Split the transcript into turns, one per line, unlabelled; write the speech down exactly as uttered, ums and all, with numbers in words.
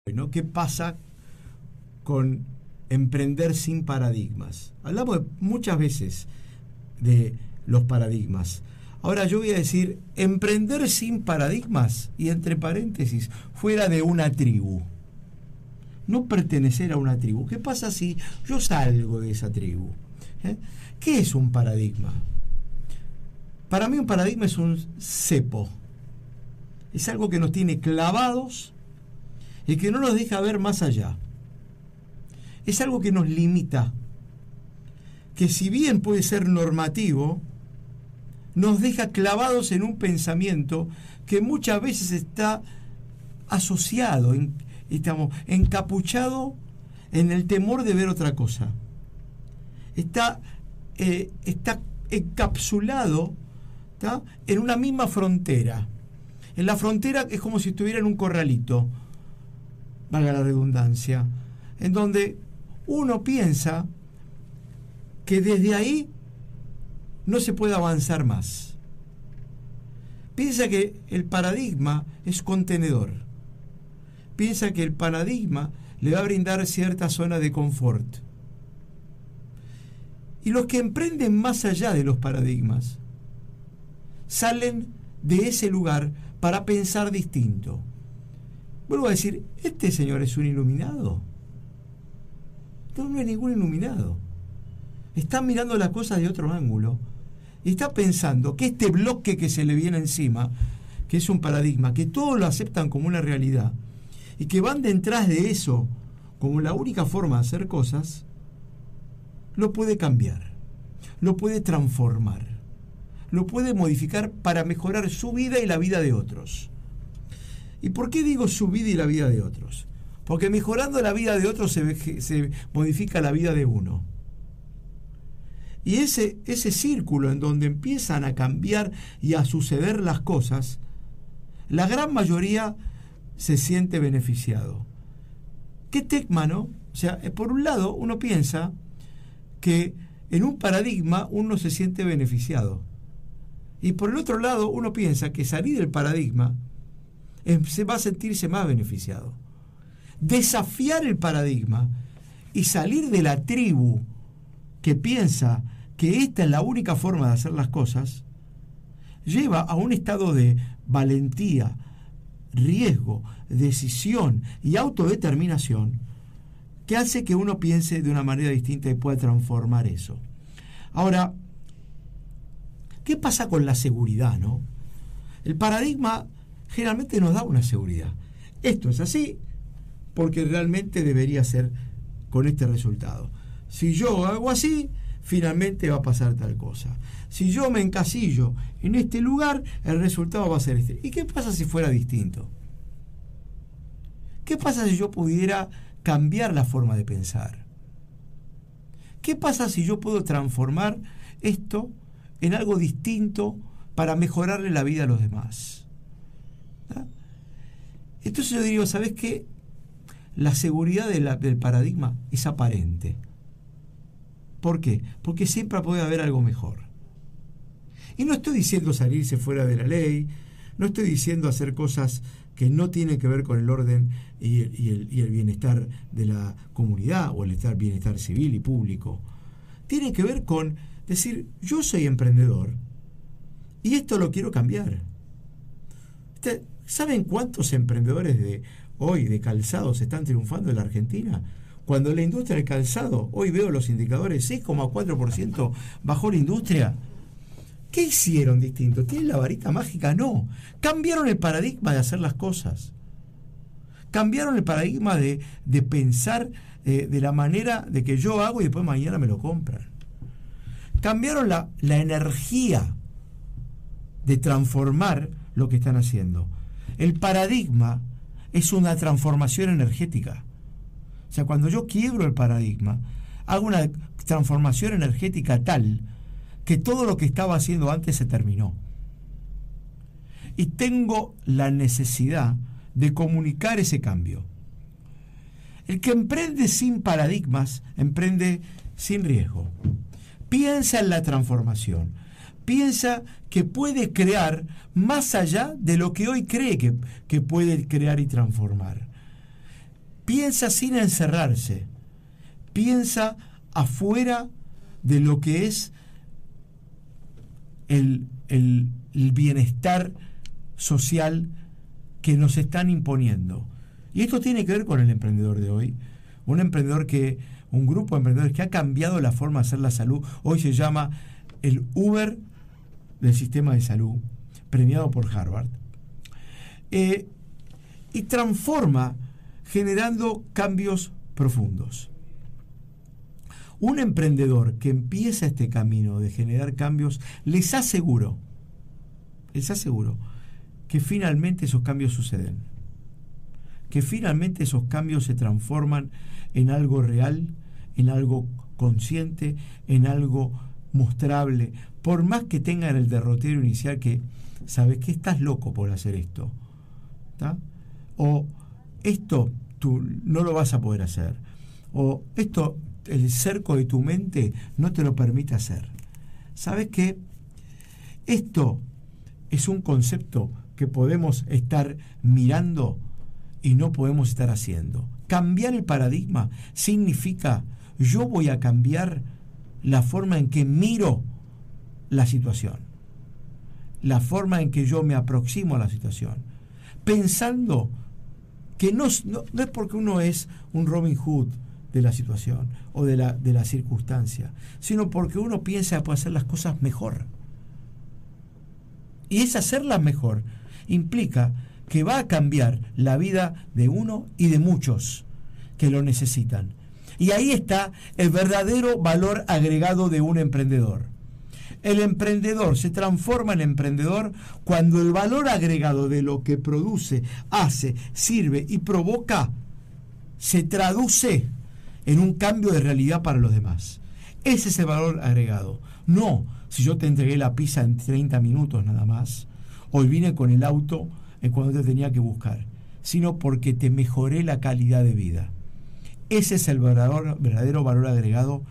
¿no? ¿Qué pasa con emprender sin paradigmas? Hablamos de, muchas veces de los paradigmas. Ahora yo voy a decir emprender sin paradigmas y entre paréntesis, fuera de una tribu. No pertenecer a una tribu. ¿Qué pasa si yo salgo de esa tribu? ¿Eh? ¿Qué es un paradigma? Para mí un paradigma es un cepo. Es algo que nos tiene clavados y que no nos deja ver más allá. Es algo que nos limita, que si bien puede ser normativo, nos deja clavados en un pensamiento que muchas veces está asociado, en, estamos encapuchado en el temor de ver otra cosa. Está, eh, está encapsulado, ¿tá?, en una misma frontera. En la frontera es como si estuviera en un corralito, valga la redundancia, en donde uno piensa que desde ahí no se puede avanzar más. Piensa que el paradigma es contenedor. Piensa que el paradigma le va a brindar cierta zona de confort. Y los que emprenden más allá de los paradigmas salen de ese lugar para pensar distinto. Vuelvo a decir, ¿este señor es un iluminado? No, no es ningún iluminado. Está mirando las cosas de otro ángulo y está pensando que este bloque que se le viene encima, que es un paradigma, que todos lo aceptan como una realidad y que van detrás de eso como la única forma de hacer cosas, lo puede cambiar, lo puede transformar, lo puede modificar para mejorar su vida y la vida de otros. ¿Y por qué digo su vida y la vida de otros? Porque mejorando la vida de otros se, se modifica la vida de uno. Y ese, ese círculo en donde empiezan a cambiar y a suceder las cosas, la gran mayoría se siente beneficiado. ¿Qué tecma, no? O sea, por un lado uno piensa que en un paradigma uno se siente beneficiado. Y por el otro lado uno piensa que salir del paradigma se va a sentirse más beneficiado. Desafiar el paradigma y salir de la tribu que piensa que esta es la única forma de hacer las cosas, lleva a un estado de valentía, riesgo, decisión y autodeterminación que hace que uno piense de una manera distinta y pueda transformar eso. Ahora, ¿qué pasa con la seguridad, no? El paradigma generalmente nos da una seguridad. Esto es así porque realmente debería ser con este resultado. Si yo hago así, finalmente va a pasar tal cosa. Si yo me encasillo en este lugar, el resultado va a ser este. ¿Y qué pasa si fuera distinto? ¿Qué pasa si yo pudiera cambiar la forma de pensar? ¿Qué pasa si yo puedo transformar esto en algo distinto para mejorarle la vida a los demás? ¿Ah? Entonces yo digo, ¿sabes qué? La seguridad de la, del paradigma es aparente. ¿Por qué? Porque siempre puede haber algo mejor. Y no estoy diciendo salirse fuera de la ley, no estoy diciendo hacer cosas que no tienen que ver con el orden y el, y el, y el bienestar de la comunidad o el estar, bienestar civil y público. Tiene que ver con decir, yo soy emprendedor y esto lo quiero cambiar. ¿Saben cuántos emprendedores de hoy de calzados están triunfando en la Argentina? Cuando la industria del calzado, hoy veo los indicadores, seis coma cuatro por ciento bajó la industria. ¿Qué hicieron distinto? ¿Tienen la varita mágica? No. Cambiaron el paradigma de hacer las cosas. Cambiaron el paradigma de, de pensar eh, de la manera de que yo hago y después mañana me lo compran. Cambiaron la, la energía de transformar lo que están haciendo. El paradigma es una transformación energética. O sea, cuando yo quiebro el paradigma, hago una transformación energética tal que todo lo que estaba haciendo antes se terminó. Y tengo la necesidad de comunicar ese cambio. El que emprende sin paradigmas, emprende sin riesgo. Piensa en la transformación. Piensa que puede crear más allá de lo que hoy cree que, que puede crear y transformar. piensa sin encerrarse, piensa afuera de lo que es el, el, el bienestar social que nos están imponiendo. Y esto tiene que ver con el emprendedor de hoy, un emprendedor que, un grupo de emprendedores que ha cambiado la forma de hacer la salud. Hoy se llama el Uber del sistema de salud, premiado por Harvard, eh, y transforma generando cambios profundos. Un emprendedor que empieza este camino de generar cambios, les aseguro, les aseguro que finalmente esos cambios suceden, que finalmente esos cambios se transforman en algo real, en algo consciente, en algo mostrable, por más que tengan el derrotero inicial que, ¿sabes qué? Estás loco por hacer esto, ¿tá? O esto tú no lo vas a poder hacer, o esto el cerco de tu mente no te lo permite hacer. ¿Sabes qué? Esto es un concepto que podemos estar mirando y no podemos estar haciendo. Cambiar el paradigma significa yo voy a cambiar la forma en que miro la situación, la forma en que yo me aproximo a la situación, pensando que no, no, no es porque uno es un Robin Hood de la situación o de la, de la circunstancia, sino porque uno piensa que puede hacer las cosas mejor. Y ese hacerlas mejor implica que va a cambiar la vida de uno y de muchos que lo necesitan. Y ahí está el verdadero valor agregado de un emprendedor. El emprendedor se transforma en emprendedor cuando el valor agregado de lo que produce, hace, sirve y provoca se traduce en un cambio de realidad para los demás. Ese es el valor agregado. No, si yo te entregué la pizza en treinta minutos nada más, hoy vine con el auto en cuando te tenía que buscar, sino porque te mejoré la calidad de vida. Ese es el verdadero, verdadero valor agregado